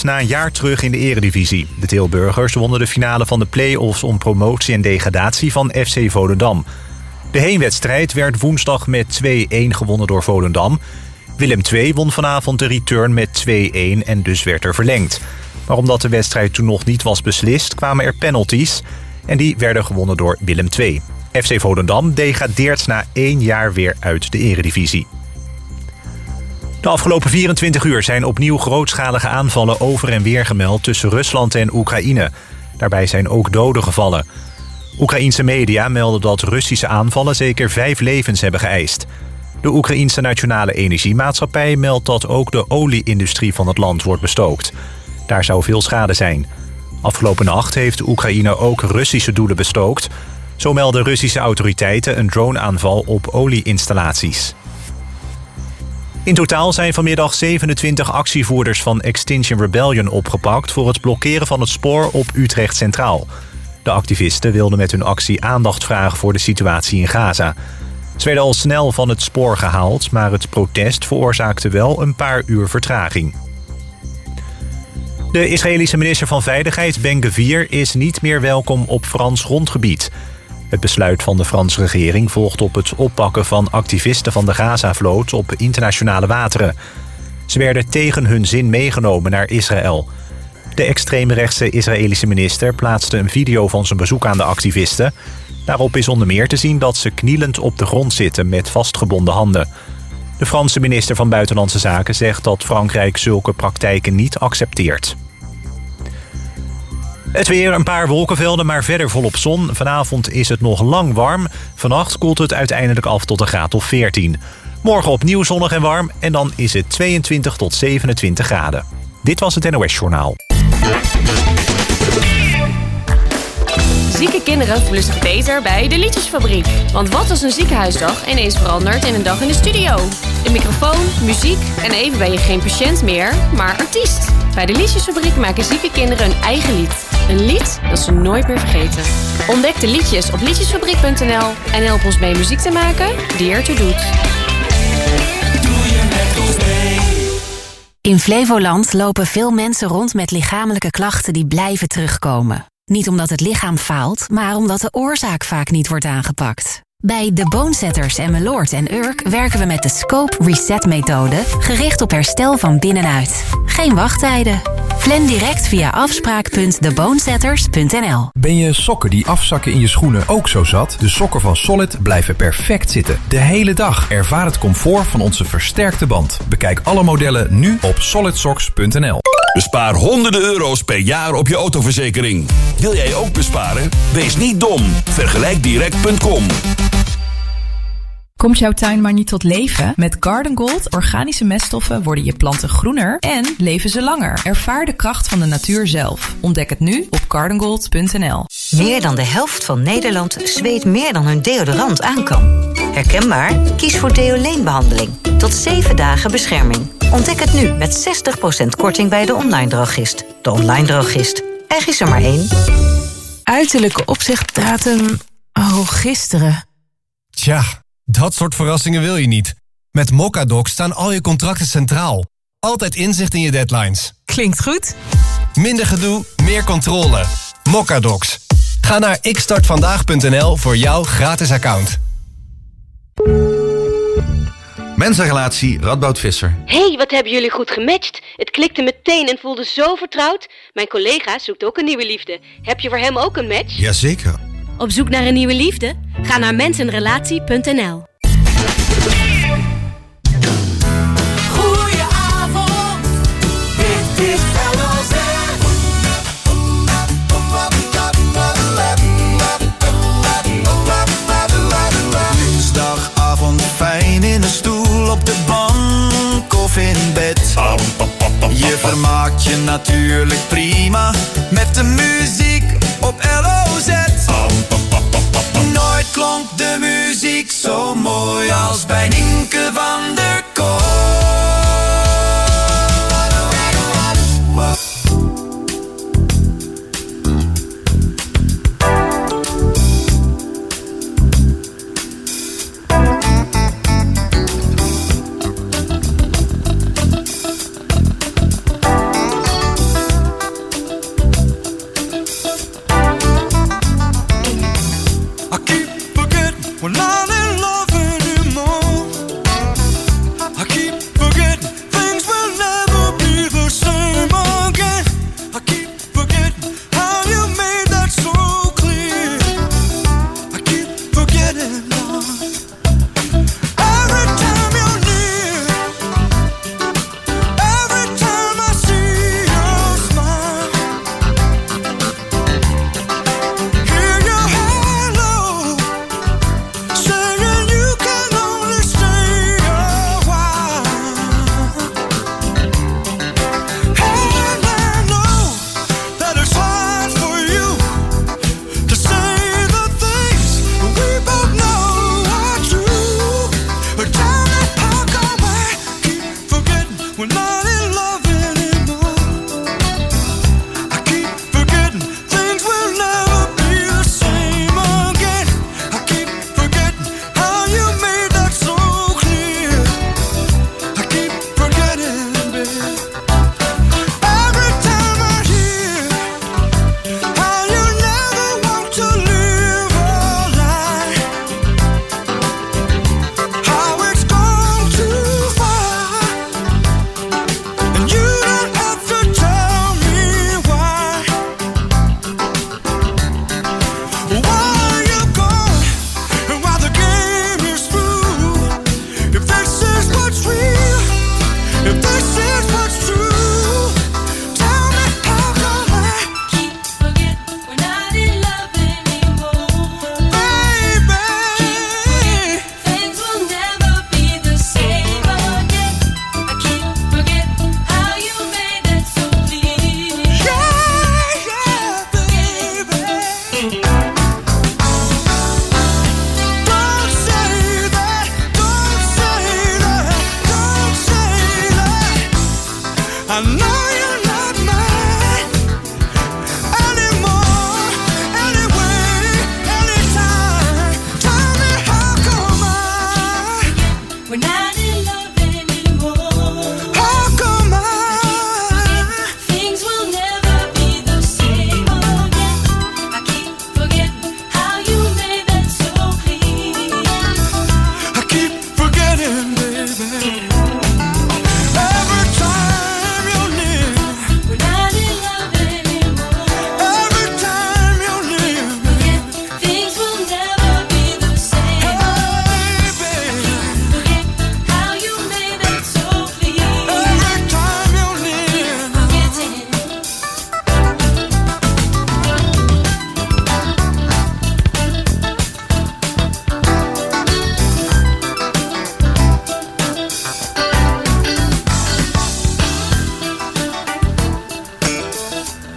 na een jaar terug in de eredivisie. De Tilburgers wonnen de finale van de play-offs om promotie en degradatie van FC Volendam. De heenwedstrijd werd woensdag met 2-1 gewonnen door Volendam. Willem II won vanavond de return met 2-1 en dus werd er verlengd. Maar omdat de wedstrijd toen nog niet was beslist, kwamen er penalties. En die werden gewonnen door Willem II. FC Volendam degradeert na 1 jaar weer uit de eredivisie. De afgelopen 24 uur zijn opnieuw grootschalige aanvallen over en weer gemeld tussen Rusland en Oekraïne. Daarbij zijn ook doden gevallen. Oekraïense media melden dat Russische aanvallen zeker 5 levens hebben geëist. De Oekraïense Nationale Energiemaatschappij meldt dat ook de olieindustrie van het land wordt bestookt. Daar zou veel schade zijn. Afgelopen nacht heeft Oekraïne ook Russische doelen bestookt. Zo melden Russische autoriteiten een droneaanval op olieinstallaties. In totaal zijn vanmiddag 27 actievoerders van Extinction Rebellion opgepakt voor het blokkeren van het spoor op Utrecht Centraal. De activisten wilden met hun actie aandacht vragen voor de situatie in Gaza. Ze werden al snel van het spoor gehaald, maar het protest veroorzaakte wel een paar uur vertraging. De Israëlische minister van Veiligheid Ben-Gvir is niet meer welkom op Frans grondgebied. Het besluit van de Franse regering volgt op het oppakken van activisten van de Gaza-vloot op internationale wateren. Ze werden tegen hun zin meegenomen naar Israël. De extreemrechtse Israëlische minister plaatste een video van zijn bezoek aan de activisten. Daarop is onder meer te zien dat ze knielend op de grond zitten met vastgebonden handen. De Franse minister van Buitenlandse Zaken zegt dat Frankrijk zulke praktijken niet accepteert. Het weer, een paar wolkenvelden, maar verder volop zon. Vanavond is het nog lang warm. Vannacht koelt het uiteindelijk af tot een graad of 14. Morgen opnieuw zonnig en warm en dan is het 22 tot 27 graden. Dit was het NOS Journaal. Zieke kinderen voelen zich beter bij de Liedjesfabriek. Want wat als een ziekenhuisdag ineens verandert in een dag in de studio? Een microfoon, muziek en even ben je geen patiënt meer, maar artiest. Bij de Liedjesfabriek maken zieke kinderen hun eigen lied. Een lied dat ze nooit meer vergeten. Ontdek de liedjes op liedjesfabriek.nl en help ons mee muziek te maken die ertoe doet. Doe je met ons mee? In Flevoland lopen veel mensen rond met lichamelijke klachten die blijven terugkomen. Niet omdat het lichaam faalt, maar omdat de oorzaak vaak niet wordt aangepakt. Bij de Bonesetters en Meloord en Urk werken we met de Scope Reset-methode, gericht op herstel van binnenuit. Geen wachttijden. Plan direct via afspraak.thebonesetters.nl. Ben je sokken die afzakken in je schoenen ook zo zat? De sokken van Solid blijven perfect zitten. De hele dag. Ervaar het comfort van onze versterkte band. Bekijk alle modellen nu op solidsocks.nl. Bespaar honderden euro's per jaar op je autoverzekering. Wil jij ook besparen? Wees niet dom. Vergelijkdirect.com. Komt jouw tuin maar niet tot leven? Met Garden Gold organische meststoffen worden je planten groener en leven ze langer. Ervaar de kracht van de natuur zelf. Ontdek het nu op gardengold.nl. Meer dan de helft van Nederland zweet meer dan hun deodorant aan kan. Herkenbaar? Kies voor Deoleen-behandeling. Tot 7 dagen bescherming. Ontdek het nu met 60% korting bij de online drogist. De online drogist. Er is er maar één. Uiterlijke opzegdatum... Oh, gisteren. Tja, dat soort verrassingen wil je niet. Met Mocadoc staan al je contracten centraal. Altijd inzicht in je deadlines. Klinkt goed. Minder gedoe, meer controle. Mocadocs. Ga naar xstartvandaag.nl voor jouw gratis account. Mensenrelatie Radboud Visser. Hey, wat hebben jullie goed gematcht. Het klikte meteen en voelde zo vertrouwd. Mijn collega zoekt ook een nieuwe liefde. Heb je voor hem ook een match? Jazeker. Op zoek naar een nieuwe liefde? Ga naar mensenrelatie.nl. Goedenavond, dit is LOZ. Dinsdagavond fijn in de stoel, op de bank of in bed. Je vermaakt je natuurlijk prima met de muziek op LOZ. Nooit klonk de muziek zo mooi als bij Nienke van der Kooi.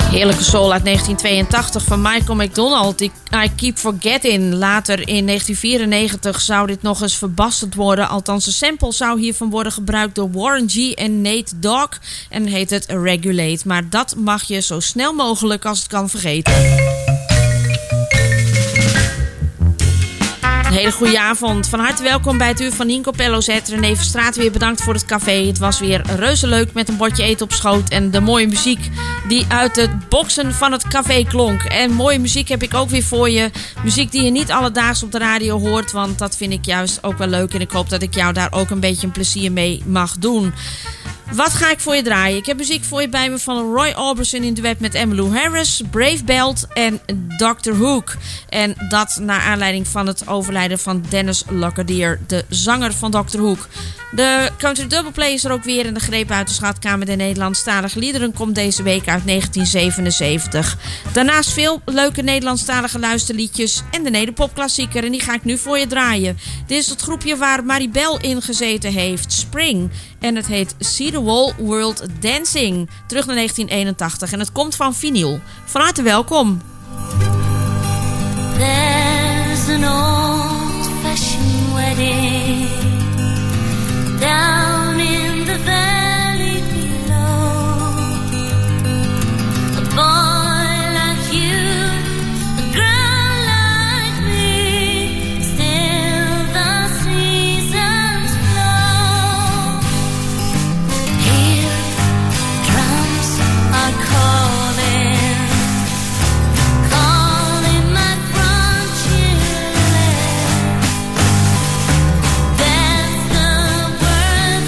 Heerlijke soul uit 1982 van Michael McDonald. I Keep Forgetting. Later in 1994 zou dit nog eens verbasterd worden. Althans, een sample zou hiervan worden gebruikt door Warren G en Nate Dogg. En heet het Regulate. Maar dat mag je zo snel mogelijk als het kan vergeten. Een hele goede avond. Van harte welkom bij het uur van Nienke op LOZ. René Verstraat weer bedankt voor het café. Het was weer reuze leuk met een bordje eten op schoot. En de mooie muziek die uit de boksen van het café klonk. En mooie muziek heb ik ook weer voor je. Muziek die je niet alledaags op de radio hoort. Want dat vind ik juist ook wel leuk. En ik hoop dat ik jou daar ook een beetje een plezier mee mag doen. Wat ga ik voor je draaien? Ik heb muziek voor je bij me van Roy Orbison in duet met Emmylou Harris, Brave Belt en Dr. Hook. En dat naar aanleiding van het overlijden van Dennis Lockerdier, de zanger van Dr. Hook. De Country Double Play is er ook weer en de greep uit de schatkamer der Nederlandstalige liederen komt deze week uit 1977. Daarnaast veel leuke Nederlandstalige luisterliedjes en de nederpopklassieker. En die ga ik nu voor je draaien. Dit is het groepje waar Maribel in gezeten heeft, Spring. En het heet See the Wall World Dancing. Terug naar 1981 en het komt van vinyl. Van harte welkom. There's an old-fashioned wedding down in the valley below. A boy like you, a girl like me, still the seasons flow. Here drums are calling, calling my frontier land. That's the word.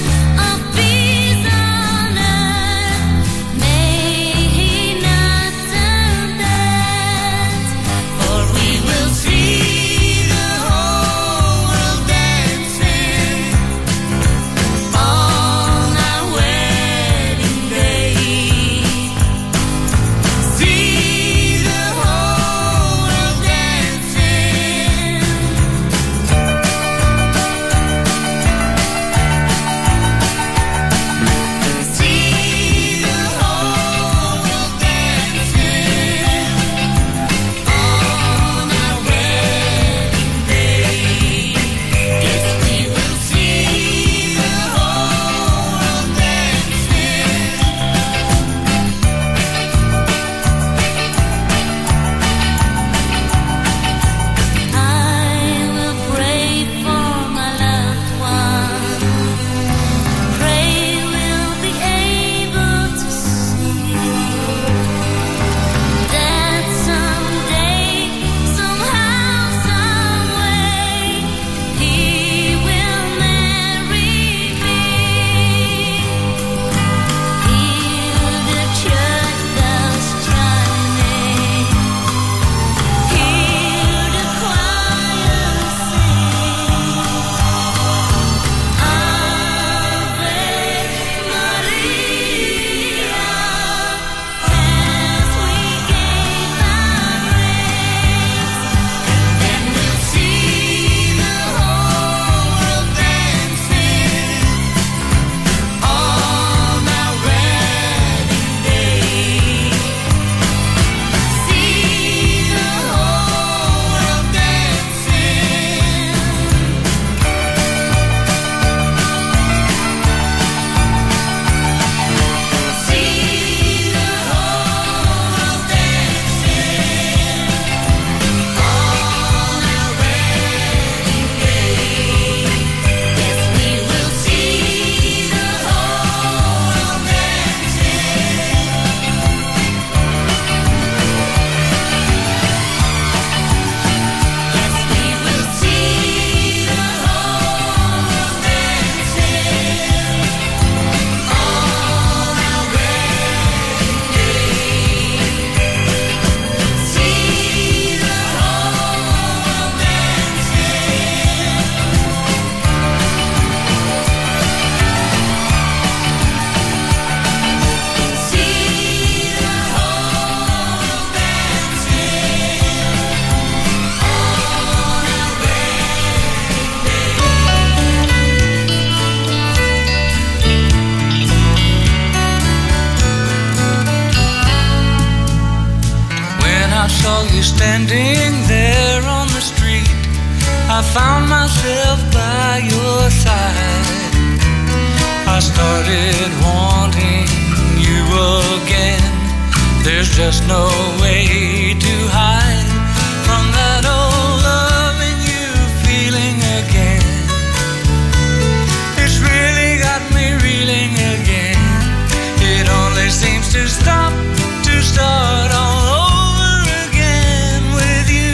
saw you standing there on the street, I found myself by your side. I started wanting you again. There's just no way to hide from that old loving you feeling again. It's really got me reeling again. It only seems to stop, to start all over again with you.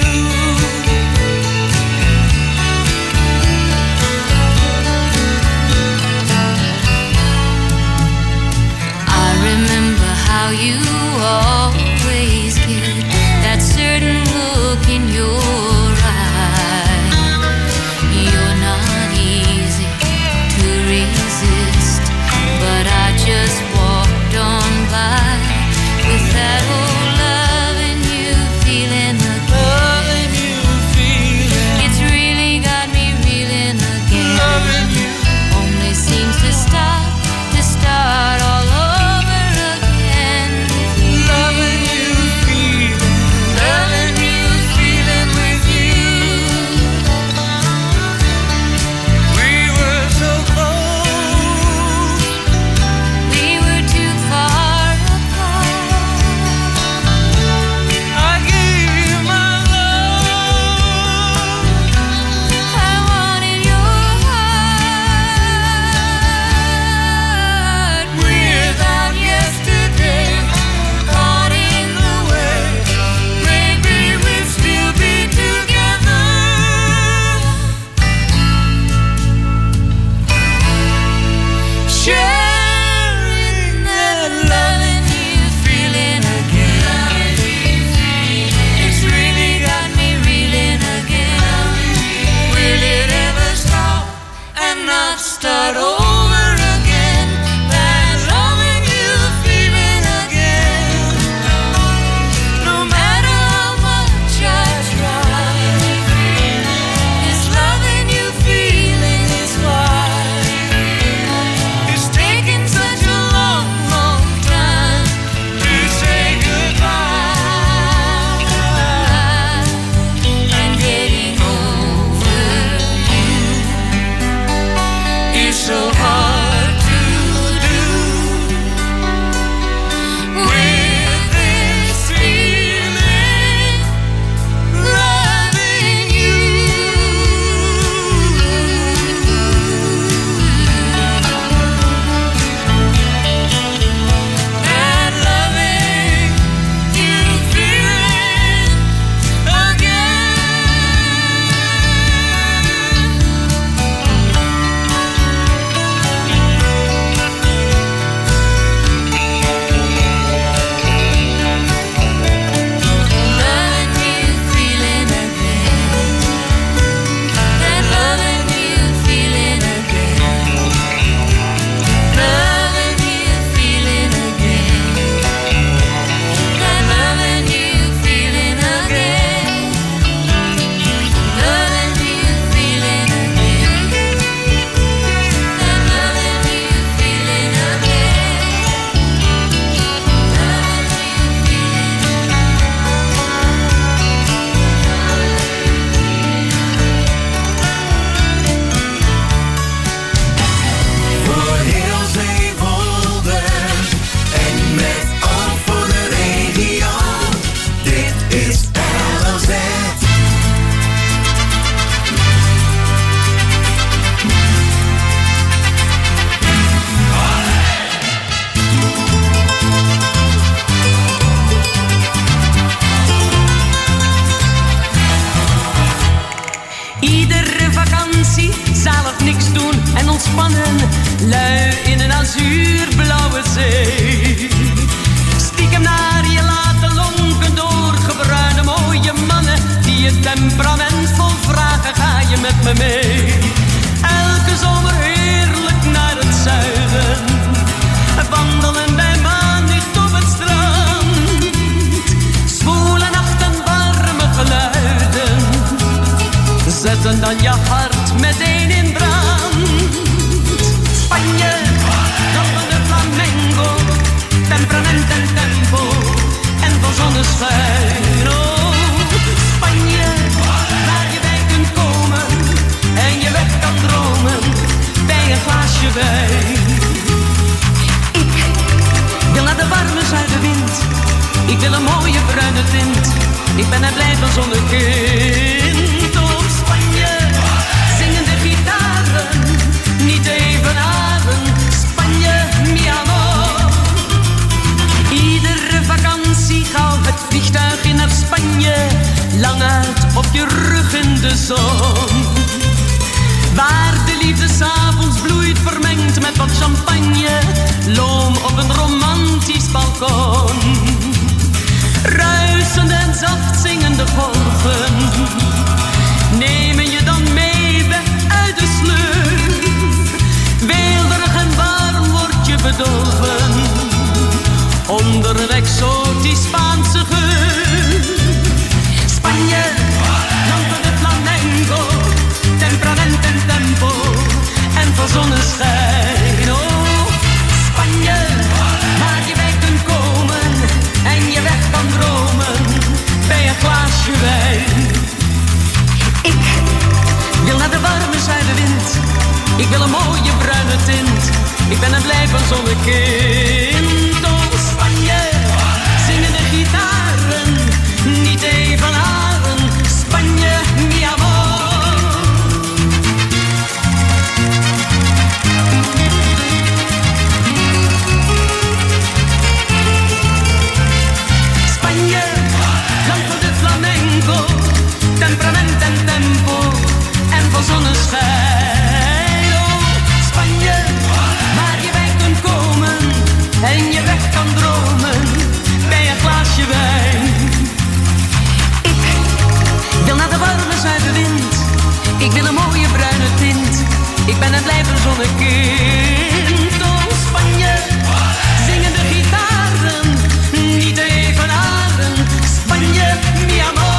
I remember how you always get that certain look in your eye. You're not easy to resist, but I just walked on by with that old loving you feeling again. Loving you feeling. It's really got me reeling again. Loving you. Only seems to stop, to start all over again. Loving you feeling. Loving you feeling with you. We were so close. We were too far apart. I gave you my love. I wanted your heart. Without yesterday, caught in the way, maybe we'd still be together. Sharing that loving you feeling again. It's really got me reeling again. Will it ever stop and not start over again? That loving you feeling again. No matter how much I try, this loving you feeling is why it's taken such a long, long time to say goodbye. And getting over you It's so hard to do with this feeling, loving you. And loving you feeling loving you feeling again. That loving you feeling again. Loving you feeling again. That loving you feeling again. Loving you feeling again. That loving you feeling voor heel Zeewolde en met oog voor de regio. Dit is LOZ. Iedere vakantie, zalig niks doen en ontspannen. Lui in een azuurblauwe zee. Stiekem naar je laten lonken door gebruinde mooie mannen. Die je temperament vol vragen, ga je met me mee. Elke zomer heerlijk naar het zuiden. Wandelen bij maanlicht op het strand. Zwoele nachten, warme geluiden. Zetten dan je hart meteen in brand. Spanje, dampende flamenco, temperament en tempo en vol zonneschijn. Oh, glaasje wijn. Ik wil naar de warme zuidenwind. Ik wil een mooie bruine tint. Ik ben er blij van zonnekind. Op Spanje zingen de gitaren, niet te evenaren. Spanje, mi amor. Iedere vakantie gauw het vliegtuig in naar Spanje. Lang uit op je rug in de zon. Waar de liefde 's avonds bloeit vermengd met wat champagne. Loom op een romantisch balkon. Ruisende en zacht zingende golven nemen je dan mee weg uit de sleur. Weelderig en warm word je bedolven onder een exotisch Spaanse geur. Spanje, land van de flamenco, temperament en tempo en van zonneschijn. Oh, Spanje, waar je bij kunt komen en je weg kan dromen bij een glaasje wijn. Ik wil naar de warme zuidenwind. Ik wil een mooie bruine tint. Ik ben er blij van zonnekind. Oh, Spanje, zingen de gitaren, niet evenaren. Spanje, mi amor. Spanje, land van de flamenco, temperament en tempo en van zonneschijn. Oh, Spanje, waar je bij kunt komen en je weg kan dromen bij een glaasje wijn. Ik wil naar de warme zuidenwind. Ik wil een mooie bruine tint. Ik ben er blij van zonnekind. Oh, Spanje, zingen de gitaren, niet te evenaren. Spanje, mi amor.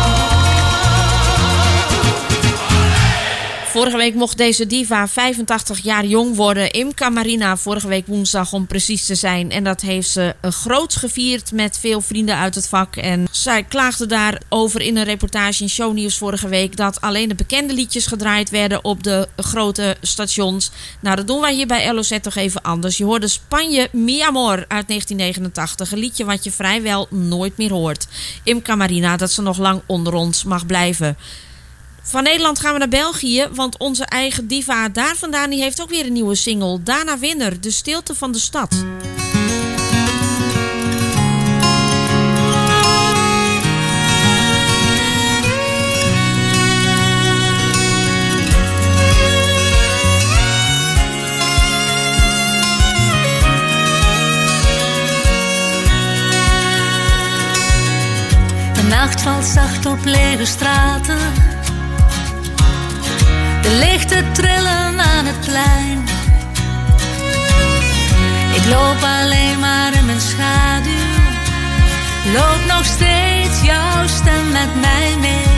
Vorige week mocht deze diva 85 jaar jong worden. Imca Marina, vorige week woensdag om precies te zijn. En dat heeft ze groots gevierd met veel vrienden uit het vak. En zij klaagde daarover in een reportage in Shownieuws vorige week dat alleen de bekende liedjes gedraaid werden op de grote stations. Nou, dat doen wij hier bij LOZ toch even anders. Je hoorde Spanje, mi amor uit 1989. Een liedje wat je vrijwel nooit meer hoort. Imca Marina, dat ze nog lang onder ons mag blijven. Van Nederland gaan we naar België, want onze eigen diva daar vandaan die heeft ook weer een nieuwe single. Dana Winner, De Stilte van de Stad. De nacht valt zacht op lege straten. De lichten trillen aan het plein. Ik loop alleen maar in mijn schaduw. Loop nog steeds jouw stem met mij mee.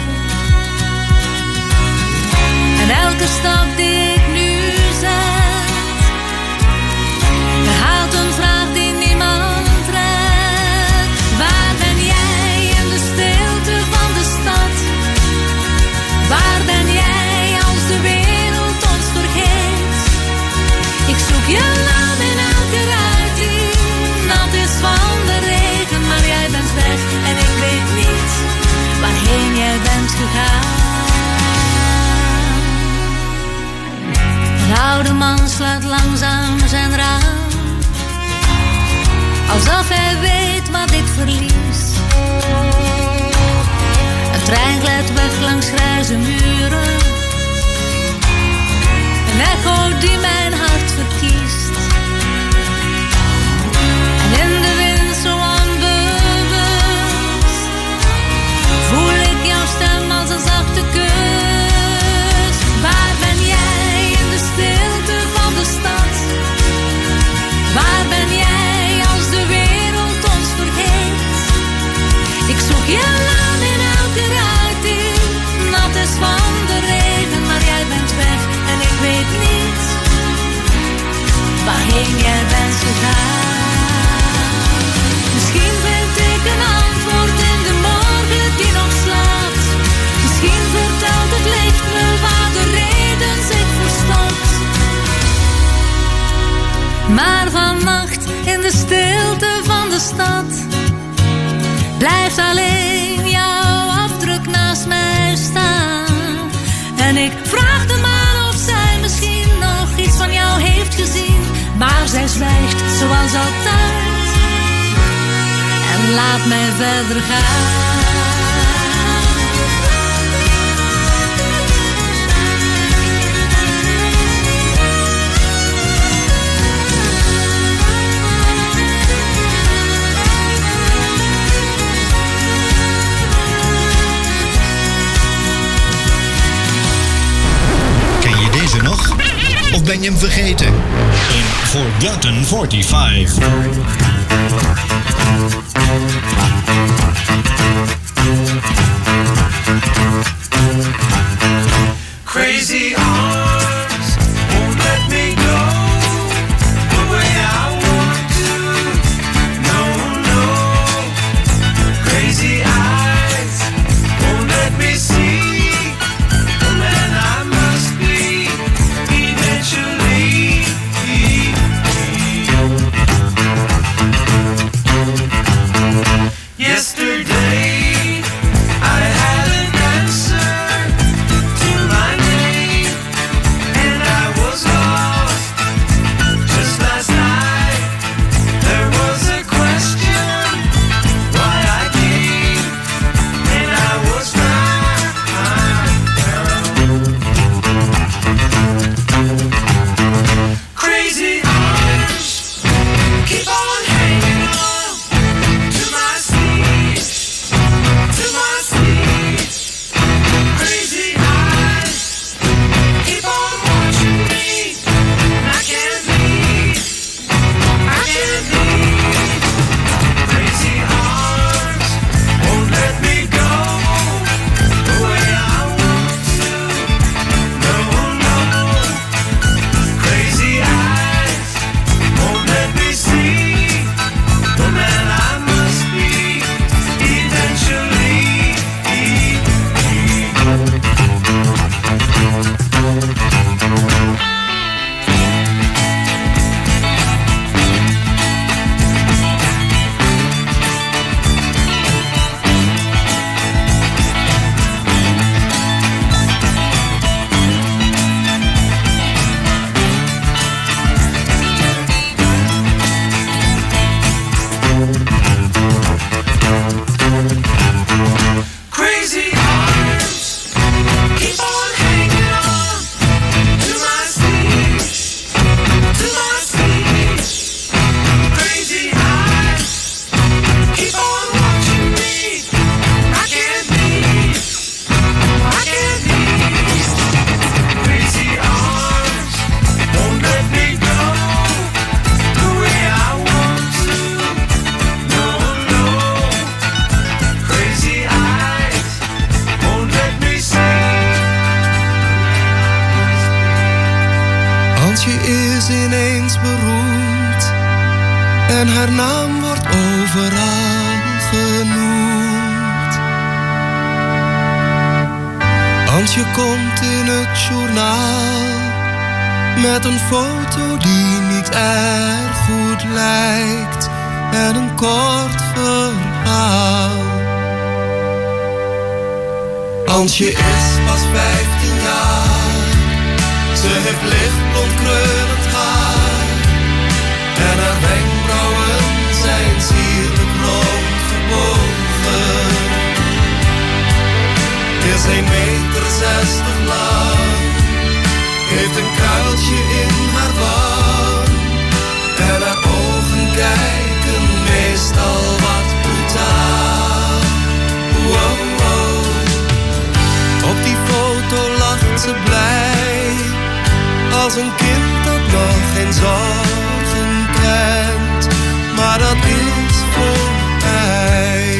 En elke stap die ik nu zet, herhaalt een vraag die niemand redt. Waar ben jij in de stilte van de stad? Waar ben jij als de wereld ons vergeet? Ik zoek je naam in elke ruit die nat is van de regen. Maar jij bent weg en ik weet niet waarheen jij bent gegaan. Een oude man slaat langzaam zijn raam, alsof hij weet wat ik verlies. Een trein glijdt weg langs grijze muren, een echo die mijn hart verkiest. En in de wind zo onbewust voel ik jouw stem als een zachte kus. Waar ben jij in de stilte van de stad? Waar ben jij als de wereld ons vergeet? Ik zoek je naam in elke ruit die nat is van de regen. Maar jij bent weg en ik weet niet waarheen jij bent gegaan. Misschien vind ik een antwoord in de morgen die nog slaapt. Misschien vertelt het licht me waar de reden zich verstopt. zij zwijgt zoals altijd en laat mij verder gaan. Nog? Of ben je hem vergeten? Een Forgotten 45. Crazy arms won't let me go the way I want to. No, no. Crazy eyes won't let me see. Yesterday I had an answer to my name, and I was lost. Just last night there was a question why I came, and I was found. Crazy arms keep on hanging on to my sleeve. To my sleep, crazy eyes keep on watching me. I can't leave, I can't leave. Crazy arms won't let me go the way I want to. No, no. Crazy eyes won't let me see the man I must be eventually. Crazy arms keep on hanging on to my sleeve, to my sleeve. Crazy eyes keep on watching me. I can't leave, I can't leave. Crazy arms won't let me go the way I want to. No, no. Crazy eyes won't let me see. Antje is ineens beroemd en haar naam wordt overal genoemd. Antje komt in het journaal met een foto die niet erg goed lijkt en een kort verhaal. Antje is pas 15 jaar, ze heeft lichtblond krullend haar en haar wenkbrauwen zijn sierlijk rond gebogen. Is 1,60 meter lang, heeft een kuiltje in haar wang en haar ogen kijken meestal wat brutaal. Wow, wow. Op die foto lacht ze blij, als een kind dat nog geen zorgen kent, maar dat is voorbij.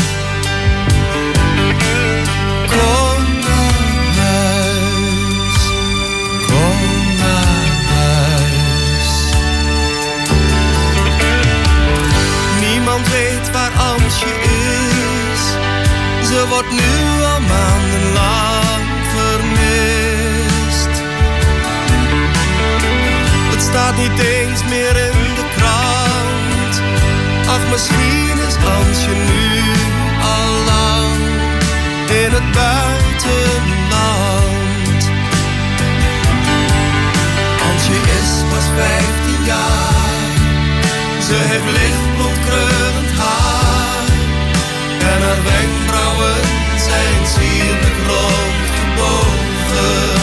Kom naar huis, kom naar huis. Niemand weet waar Antje is, ze wordt nu al maandenlang vermist. Het staat niet eens meer in de krant, ach misschien is Antje nu al lang in het buitenland. Antje is pas 15 jaar, heeft lichtblond krullend haar en haar wenkbrauwen zijn sierlijk rondgebogen.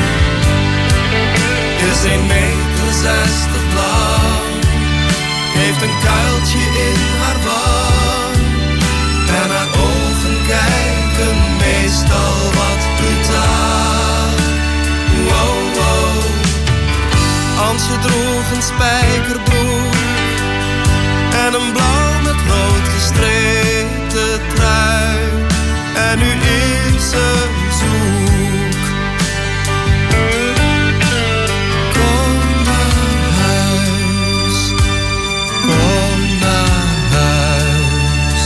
Is 1,60 meter lang, heeft een kuiltje in haar wang en haar ogen kijken meestal wat brutaal. Wow, wow. Antje droeg een spijkerbroek en een blauw met rood gestreepte trui. En nu is ze zoek. Kom naar huis, kom naar huis.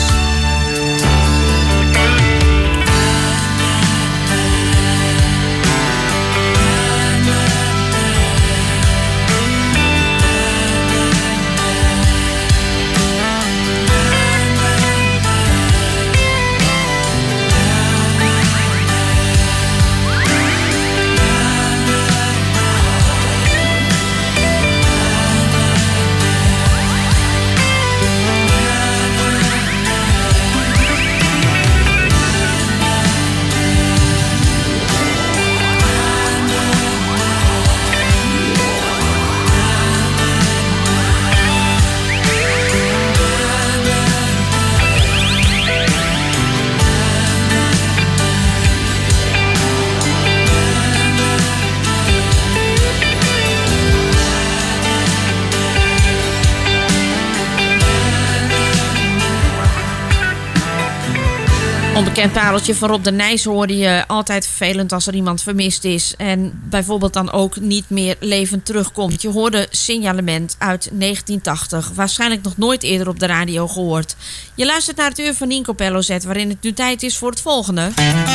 Onbekend pareltje van Rob de Nijs hoorde je altijd vervelend als er iemand vermist is. En bijvoorbeeld dan ook niet meer levend terugkomt. Je hoorde Signalement uit 1980. Waarschijnlijk nog nooit eerder op de radio gehoord. Je luistert naar het uur van Nienke op LOZ, waarin het nu tijd is voor het volgende.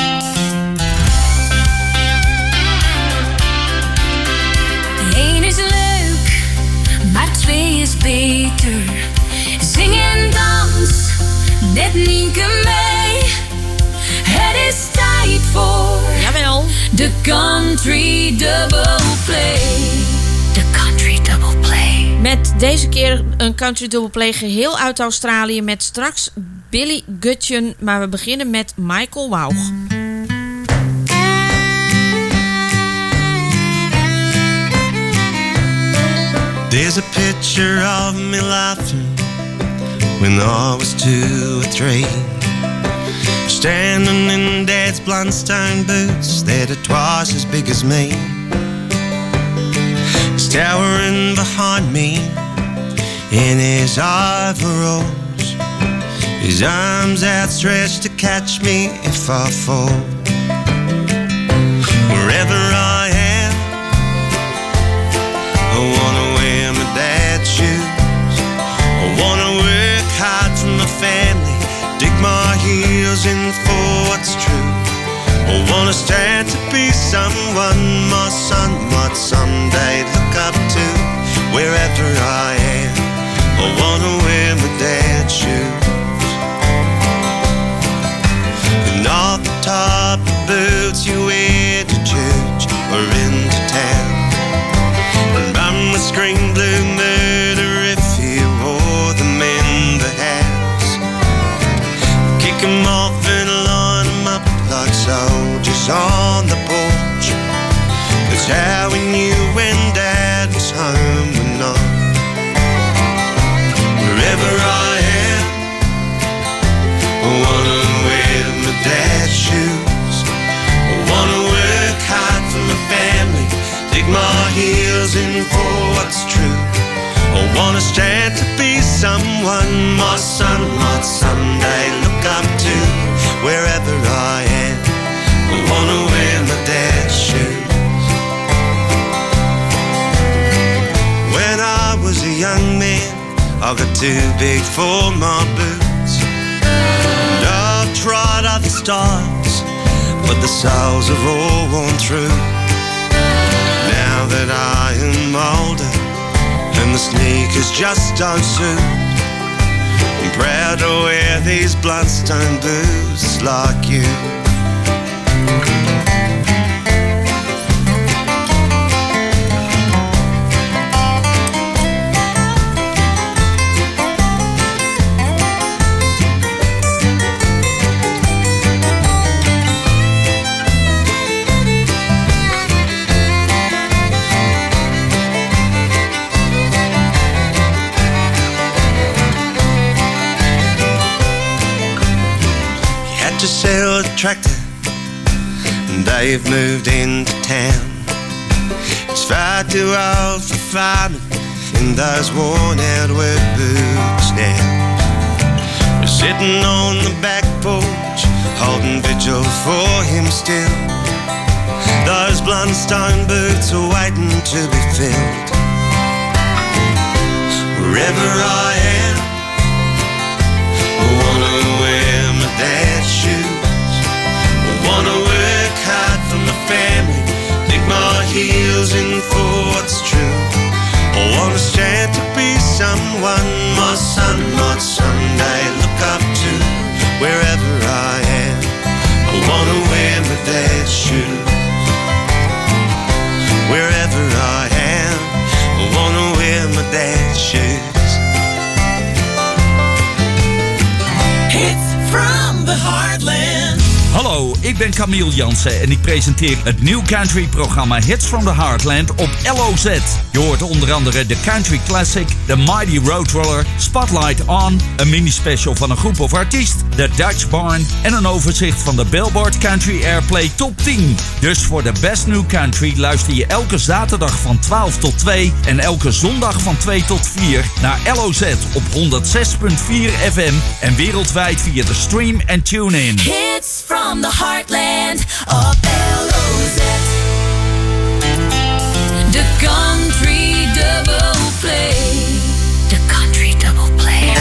1 is leuk, maar 2 is beter. Zing en dans, net Nienke mee. Het is tijd voor... Jawel. De Country Double Play. De Country Double Play. Met deze keer een Country Double Play geheel uit Australië met straks Billy Gutchen. Maar we beginnen met Michael Wauch. There's a picture of me laughing when I was 2 or 3. Standing in Dad's blundstone boots that are twice as big as me. He's towering behind me in his overalls, his arms outstretched to catch me if I fall. Wherever I am, I wanna wear my dad's shoes. I wanna work hard for my family, dig my heels in for what's true. I wanna stand to be someone my son might someday look up to. Wherever I am, I wanna wear my dad's shoes. And not the type of boots you wear to church or into town. And mum would scream blue murder if he wore them in the house. Kick 'em off and line 'em up like soldiers on the porch. That's how we knew when Dad was home or not. Wherever I am, I wanna wear my dad's shoes. I wanna work hard for my family, dig my heels in for what's true. I wanna stand to be someone my son might someday look up to. Wherever I am, I wanna wear my dad's shoes. When I was a young man, I got too big for my boots. And I've tried other styles, but the soles have all worn through. Now that I am older and the sneakers just don't suit, I'm proud to wear these bloodstone boots like you. to sell the tractor, and they've moved into town. It's far too old for farming in those worn-out work boots now. We're sitting on the back porch, holding vigil for him still. Those blunt stone boots are waiting to be filled. Wherever I am, I wanna wear my dad's shoes. I wanna work hard for my family, dig my heels in for what's true. I wanna stand to be someone my son might someday look up to. Wherever I am, I wanna wear my dad's shoes. Wherever I am, I wanna wear my dad's shoes. Hits from the Heartland. Hallo, ik ben Camille Jansen en ik presenteer het New Country programma Hits from the Heartland op LOZ. Je hoort onder andere de Country Classic, de Mighty Roadrunner, Spotlight On, een mini-special van een groep of artiest, de Dutch Barn en een overzicht van de Billboard Country Airplay Top 10. Dus voor de Best New Country luister je elke zaterdag van 12 tot 2 en elke zondag van 2 tot 4 naar LOZ op 106.4 FM en wereldwijd via de stream en tune-in. Hits from the Heartland of LOZ. The Country Double Play. The Country Double Play.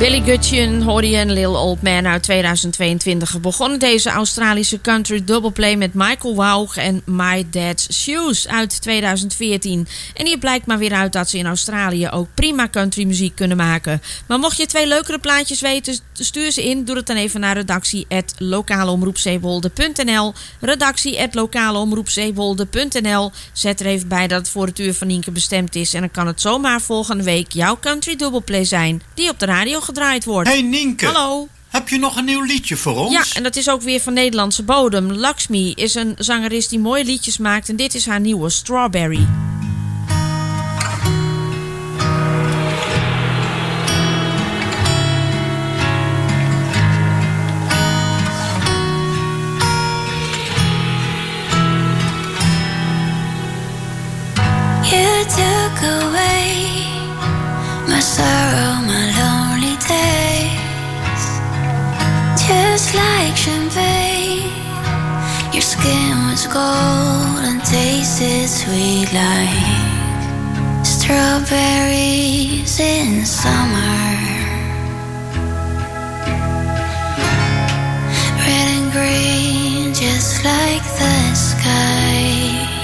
Billy Gudgeon hoorde je een Little Old Man uit 2022. We begonnen deze Australische country doubleplay met Michael Waugh en My Dad's Shoes uit 2014. En hier blijkt maar weer uit dat ze in Australië ook prima country muziek kunnen maken. Maar mocht je 2 leukere plaatjes weten, stuur ze in. Doe het dan even naar redactie@lokaleomroepzeewolde.nl. redactie@lokaleomroepzeewolde.nl. Zet er even bij dat het voor het uur van Nienke bestemd is. En dan kan het zomaar volgende week jouw country doubleplay zijn die op de radio gedraaid wordt. Hey Nienke. Hallo. Heb je nog een nieuw liedje voor ons? Ja, en dat is ook weer van Nederlandse bodem. Lakshmi is een zangeres die mooie liedjes maakt en dit is haar nieuwe Strawberry. You took away my sorrow, my lonely days. Just like champagne, your skin was gold and tasted sweet like strawberries in summer. Red and green, just like the sky.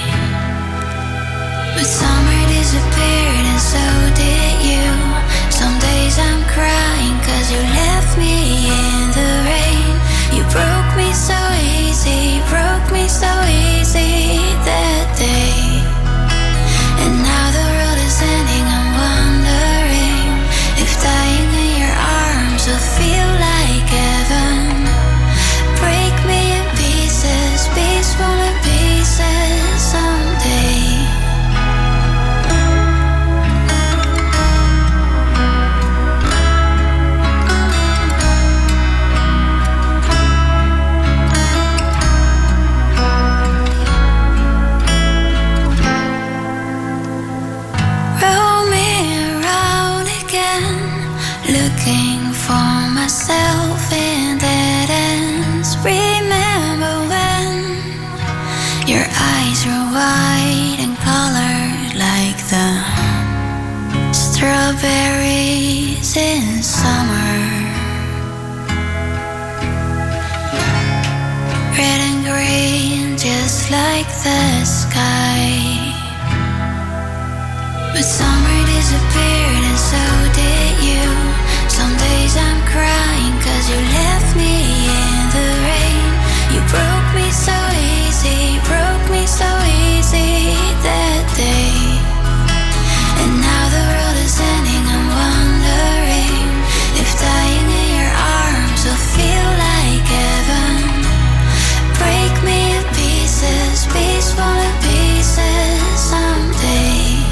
But summer disappeared and so did you. Some days I'm crying 'cause you left me in the rain. You broke me so easy, broke me so easy that day. And now the world is ending, I'm wondering if dying in your arms will feel like heaven. Break me in pieces, peaceful in pieces someday. Looking for myself in dead ends. Remember when your eyes were white and colored like the strawberries in summer. Red and green, just like the sky. But summer disappeared and so did you. Some days I'm crying 'cause you left me in the rain. You broke me so easy, broke me so easy that day. And now the world is ending, I'm wondering if dying in your arms will feel like heaven. Break me in pieces, peaceful in pieces someday.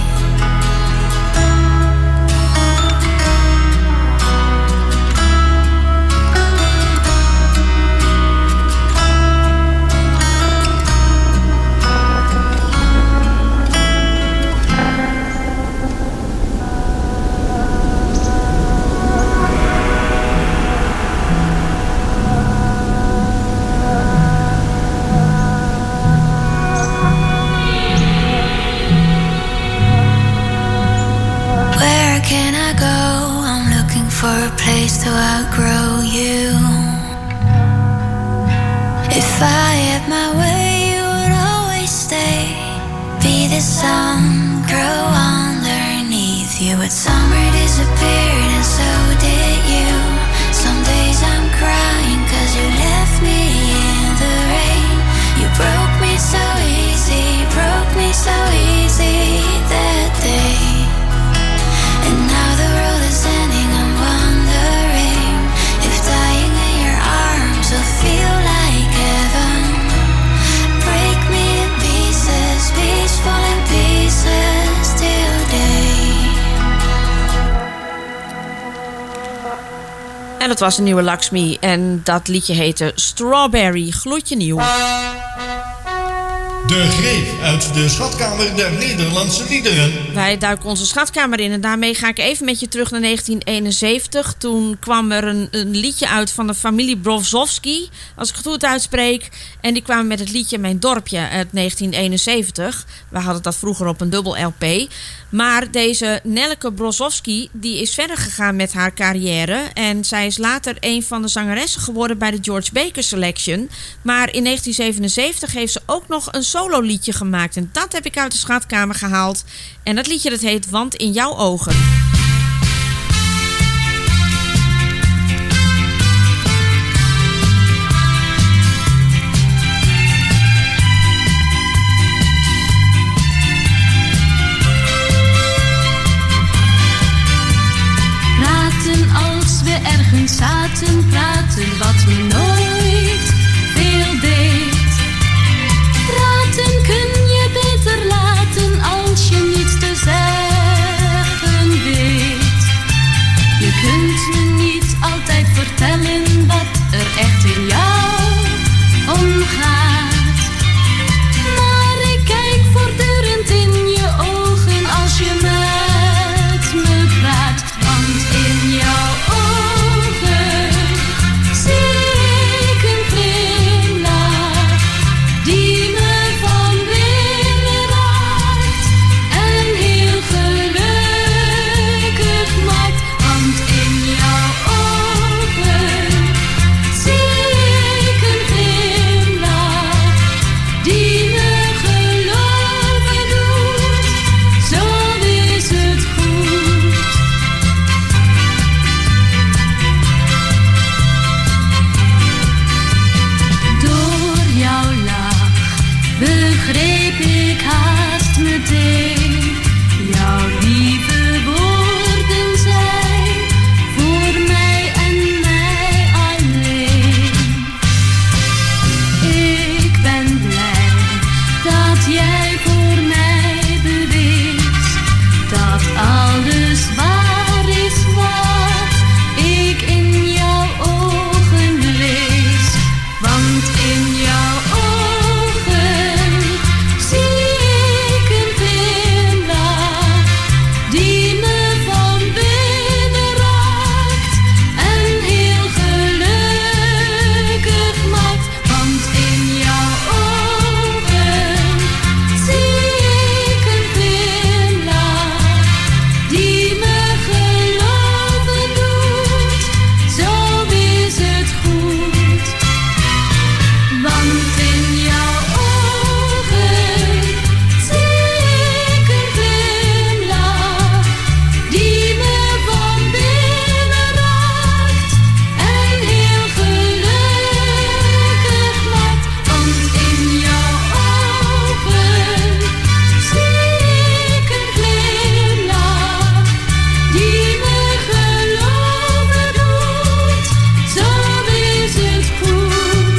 For a place to outgrow you. If I had my way, you would always stay. Be the sun, grow underneath you. But summer disappeared and so did you. Some days I'm crying 'cause you left me in the rain. You broke me so easy, broke me so easy that day. And now the world is ending, I'm wondering if dying in your arms will feel like heaven. Break me in pieces, peaceful in pieces till day. En dat was een nieuwe Lakshmi en dat liedje heette Strawberry, gloedje nieuw. De Greef uit de Schatkamer der Nederlandse Liederen. Wij duiken onze schatkamer in en daarmee ga ik even met je terug naar 1971. Toen kwam er een liedje uit van de familie Brozovski, als ik het goed uitspreek. En die kwamen met het liedje Mijn Dorpje uit 1971. We hadden dat vroeger op een dubbel LP. Maar deze Nelleke Brozovski die is verder gegaan met haar carrière. En zij is later een van de zangeressen geworden bij de George Baker Selection. Maar in 1977 heeft ze ook nog een solo liedje gemaakt. En dat heb ik uit de schatkamer gehaald. En dat liedje dat heet Want in jouw ogen. Praten als we ergens zaten, praten wat me nooit veel deed. Praten kun je beter laten als je niets te zeggen weet. Je kunt me niet altijd vertellen wat er echt in jou omgaat. Maar ik kijk voortdurend in je ogen als je met me praat. Want in jouw ogen zie ik een glimlach die me van binnen raakt en heel gelukkig maakt. Want in jouw ogen zie ik een glimlach die me geloven doet. Zo is het goed. Door jouw lach begreep ik haast meteen. Jouw lieve woorden zijn voor mij en mij alleen. Ik ben blij dat jij voor mij bewees dat alles waar is wat ik in jouw ogen lees. Want in jouw ogen zie ik een glimlach die me van binnen raakt en heel gelukkig maakt. Want in jouw ogen zie ik een glimlach die me geloven doet. Zo is het goed. Want in jouw ogen zie ik een glimlach die me van binnen raakt en heel gelukkig maakt. Want in jouw ogen zie ik een glimlach die me geloven doet. Zo is het goed.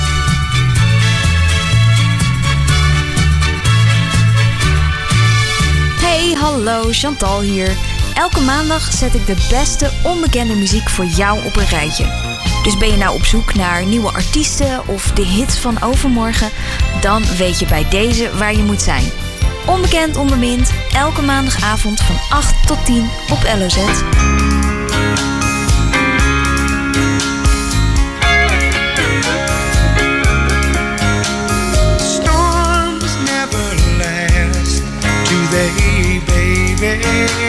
Hey, hallo, Chantal hier. Elke maandag zet ik de beste onbekende muziek voor jou op een rijtje. Dus ben je nou op zoek naar nieuwe artiesten of de hits van overmorgen? Dan weet je bij deze waar je moet zijn. Onbekend onbemind, elke maandagavond van 8 tot 10 op LOZ. Storms never last, do they, baby?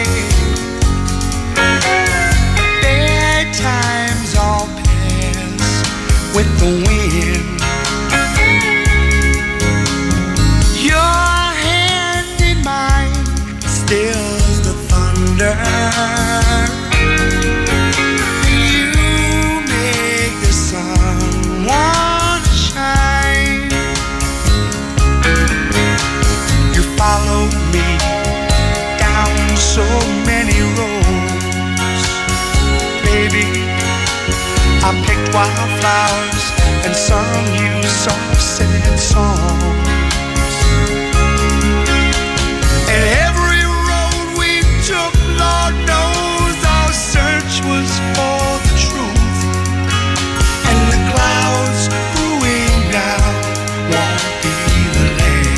Bad times all pass with the wind. Your hand in mine stills the thunder. You make the sun wanna shine. You follow me down so many roads, baby. I picked wildflowers and sung you soft sad songs. And every road we took, Lord knows our search was for the truth. And the clouds growing now won't be the land.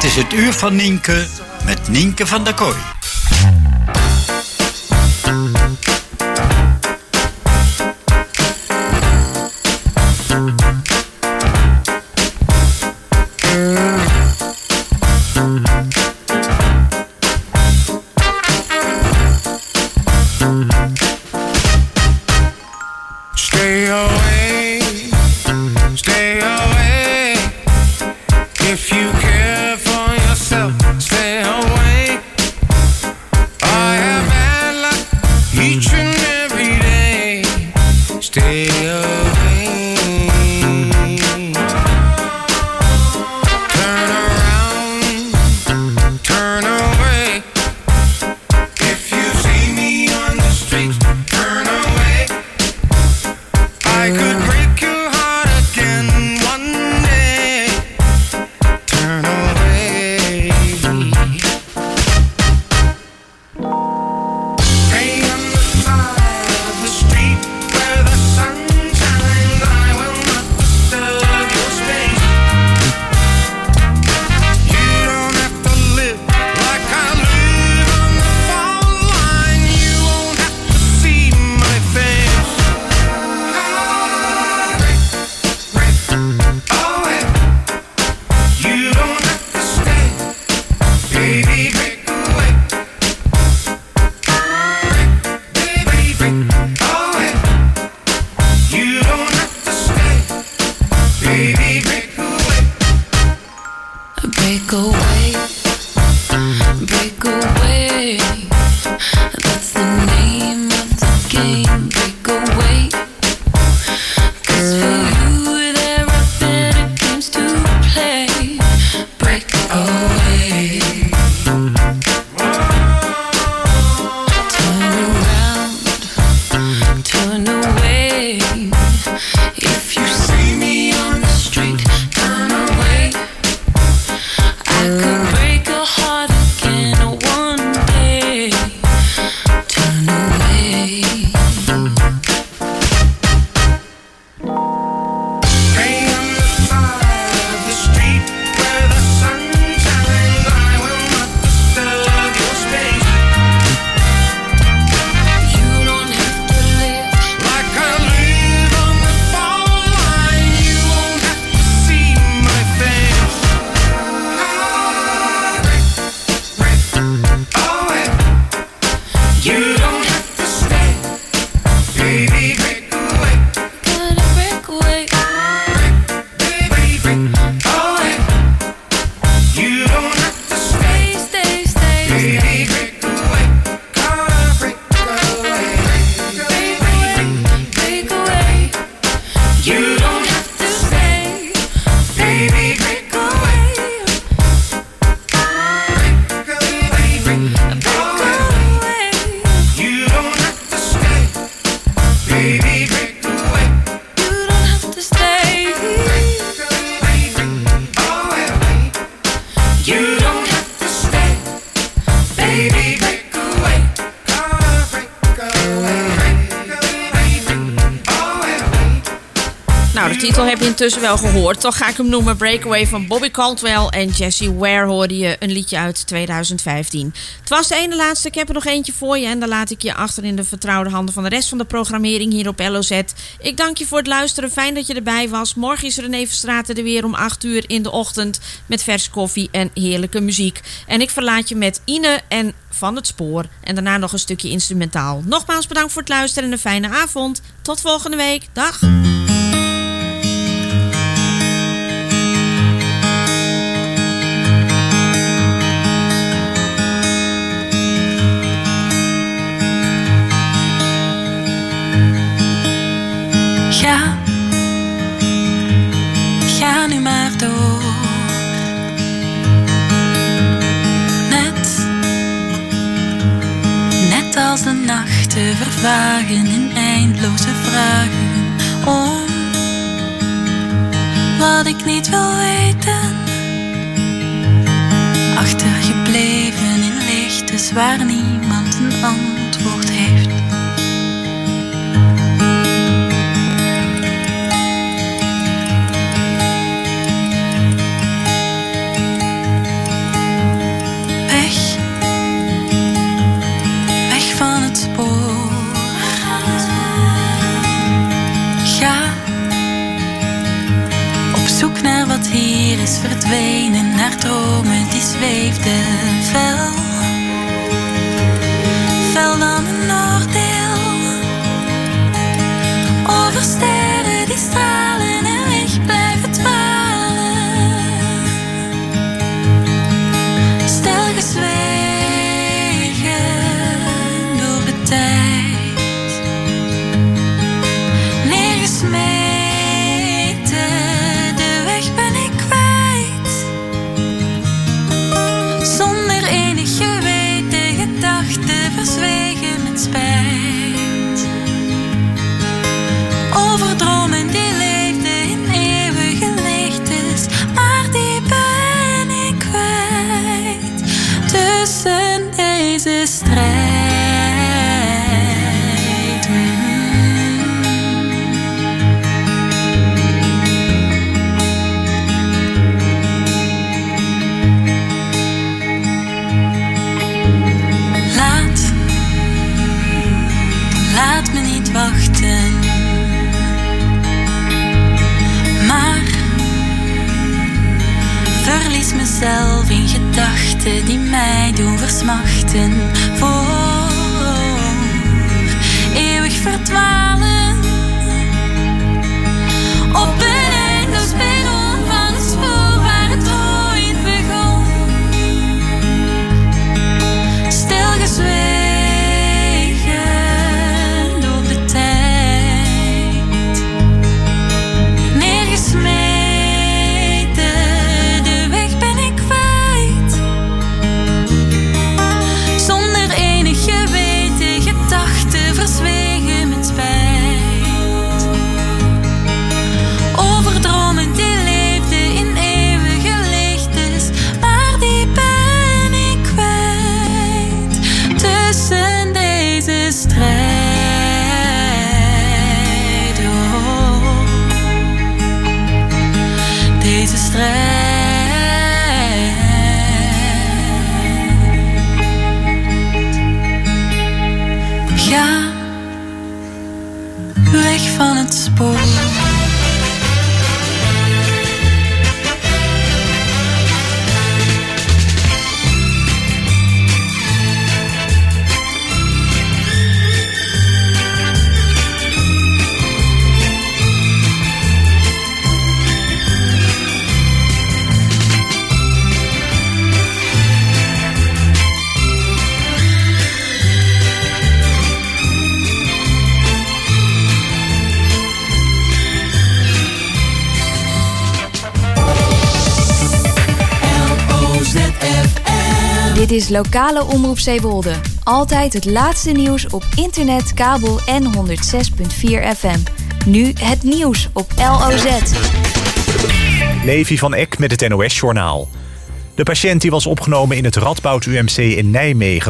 Het is het uur van Nienke met Nienke van der Kooi. Stay away, stay away. If you care for yourself, stay away. I have bad luck each and every day. Stay away. Turn around, turn away. If you see me on the street, turn away. I could break your heart again one day. Turn away. Stay on the side of the street where the sun shines. I will not disturb your space. You don't have to live like I live on the phone line. You won't have to see my face. You don't have to stay, baby, break away. Baby, break away. You don't have to stay, baby, break away. Break away, break away. That's the name of the game. Break away. 'Cause for you there are better games to play. Break away. Turn around, turn away. If you see me on the street, turn away. I could break a heart again one day. Turn away. Stay on the side of the street where the sun shines. I will not disturb your space. You don't have to live like I live on the phone line. You won't have to see my face. Break away. You don't have to stay, baby, break away. Gotta break away. Baby, break away. You don't have to stay, Stay, stay, baby, break away. Gotta break away. break away. You don't have to stay, baby, break away. You don't have to stay, baby, break away. You don't have to stay. You don't have to stay, baby, break away. Gotta break away. Nou, de titel heb je intussen wel gehoord. Toch ga ik hem noemen. Breakaway van Bobby Caldwell en Jessie Ware hoorde je, een liedje uit 2015. Het was de ene laatste. Ik heb er nog eentje voor je en dan laat ik je achter in de vertrouwde handen van de rest van de programmering hier op LOZ. Ik dank je voor het luisteren. Fijn dat je erbij was. Morgen is René Verstraeten er weer om 8 uur in de ochtend met vers koffie en heerlijke muziek. En ik verlaat je met Ine en Van het Spoor en daarna nog een stukje instrumentaal. Nogmaals bedankt voor het luisteren en een fijne avond. Tot volgende week. Dag! Ga nu maar door. Net als de nachten vervagen in eindeloze vragen om wat ik niet wil weten. Achtergebleven in lichtes waar niemand een antwoord heeft. liefde fel. Fel dan een oordeel. Over sterren die stralen en weg blijven dwalen. Stil gezwegen door de tijd. Neergesmeten, de weg ben ik kwijt. Zonder enig geweten, gedachten verzwegen met spijt. Over dromen die leefden in eeuwige leegtes, maar die ben ik kwijt. Tussen deze strijd. Laat me niet wachten, maar verlies mezelf in gedachten die mij doen versmachten. Voor eeuwig verdwalen op een eindeloos perron van het spoor waar het ooit begon. Stilgezwegen door de tijd. Neergesmeten, de weg ben ik kwijt. Zonder enig geweten, gedachten verzwegen met spijt. Over dromen die leefden in eeuwige leegtes, maar die ben ik kwijt. Tussen deze strijd. Oh, deze strijd. Ga weg van het spoor. Dit is Lokale Omroep Zeewolde. Altijd het laatste nieuws op internet, kabel en 106.4 FM. Nu het nieuws op LOZ. Levi van Eck met het NOS-journaal. De patiënt die was opgenomen in het Radboud UMC in Nijmegen